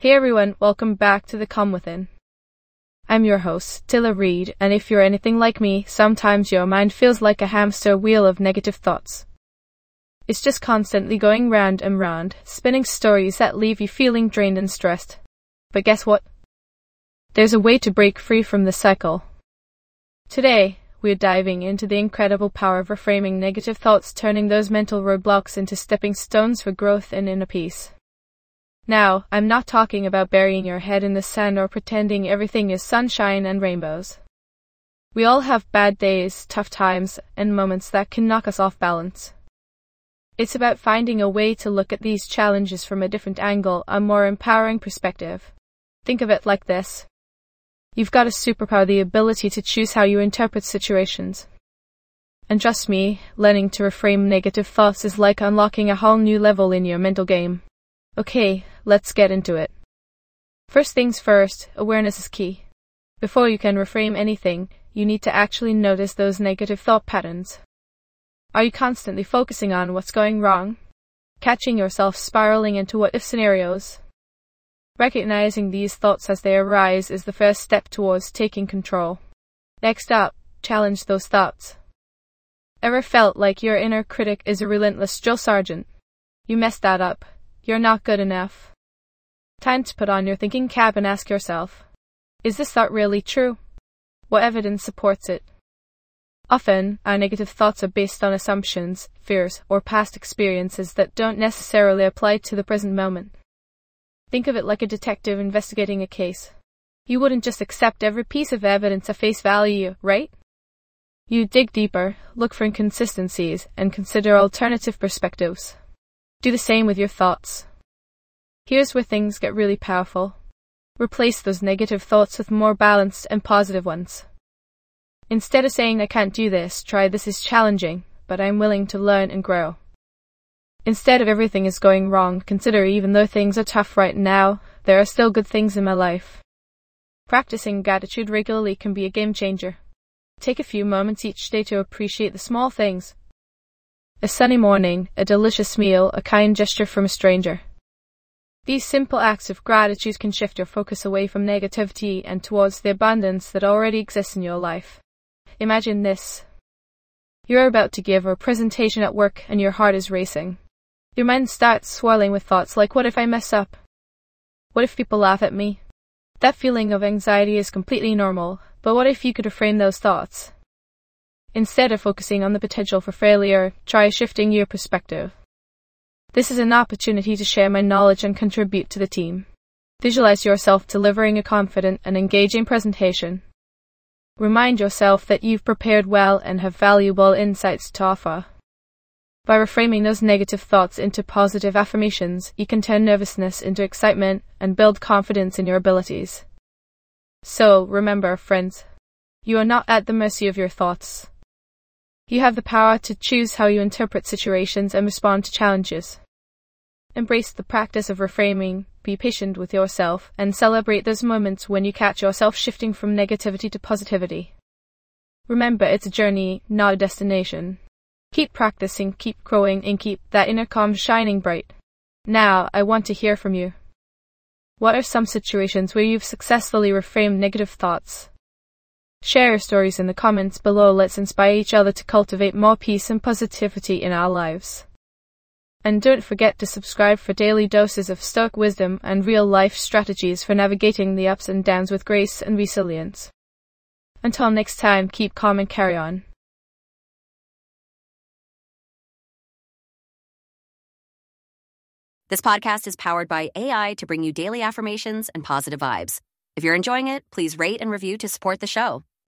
Hey everyone, welcome back to The Calm Within. I'm your host, Tilla Reid, and if you're anything like me, sometimes your mind feels like a hamster wheel of negative thoughts. It's just constantly going round and round, spinning stories that leave you feeling drained and stressed. But guess what? There's a way to break free from this cycle. Today, we're diving into the incredible power of reframing negative thoughts, turning those mental roadblocks into stepping stones for growth and inner peace. Now, I'm not talking about burying your head in the sand or pretending everything is sunshine and rainbows. We all have bad days, tough times, and moments that can knock us off balance. It's about finding a way to look at these challenges from a different angle, a more empowering perspective. Think of it like this. You've got a superpower, the ability to choose how you interpret situations. And trust me, learning to reframe negative thoughts is like unlocking a whole new level in your mental game. Okay, let's get into it. First things first, awareness is key. Before you can reframe anything, you need to actually notice those negative thought patterns. Are you constantly focusing on what's going wrong? Catching yourself spiraling into what-if scenarios? Recognizing these thoughts as they arise is the first step towards taking control. Next up, challenge those thoughts. Ever felt like your inner critic is a relentless drill sergeant? You messed that up. You're not good enough. Time to put on your thinking cap and ask yourself, is this thought really true? What evidence supports it? Often, our negative thoughts are based on assumptions, fears, or past experiences that don't necessarily apply to the present moment. Think of it like a detective investigating a case. You wouldn't just accept every piece of evidence at face value, right? You dig deeper, look for inconsistencies, and consider alternative perspectives. Do the same with your thoughts. Here's where things get really powerful. Replace those negative thoughts with more balanced and positive ones. Instead of saying, I can't do this, try, this is challenging, but I'm willing to learn and grow. Instead of everything is going wrong, consider, even though things are tough right now, there are still good things in my life. Practicing gratitude regularly can be a game changer. Take a few moments each day to appreciate the small things. A sunny morning, a delicious meal, a kind gesture from a stranger. These simple acts of gratitude can shift your focus away from negativity and towards the abundance that already exists in your life. Imagine this. You're about to give a presentation at work and your heart is racing. Your mind starts swirling with thoughts like, what if I mess up? What if people laugh at me? That feeling of anxiety is completely normal, but what if you could reframe those thoughts? Instead of focusing on the potential for failure, try shifting your perspective. This is an opportunity to share my knowledge and contribute to the team. Visualize yourself delivering a confident and engaging presentation. Remind yourself that you've prepared well and have valuable insights to offer. By reframing those negative thoughts into positive affirmations, you can turn nervousness into excitement and build confidence in your abilities. So, remember, friends, you are not at the mercy of your thoughts. You have the power to choose how you interpret situations and respond to challenges. Embrace the practice of reframing, be patient with yourself, and celebrate those moments when you catch yourself shifting from negativity to positivity. Remember, it's a journey, not a destination. Keep practicing, keep growing, and keep that inner calm shining bright. Now, I want to hear from you. What are some situations where you've successfully reframed negative thoughts? Share your stories in the comments below. Let's inspire each other to cultivate more peace and positivity in our lives. And don't forget to subscribe for daily doses of Stoic wisdom and real-life strategies for navigating the ups and downs with grace and resilience. Until next time, keep calm and carry on. This podcast is powered by AI to bring you daily affirmations and positive vibes. If you're enjoying it, please rate and review to support the show.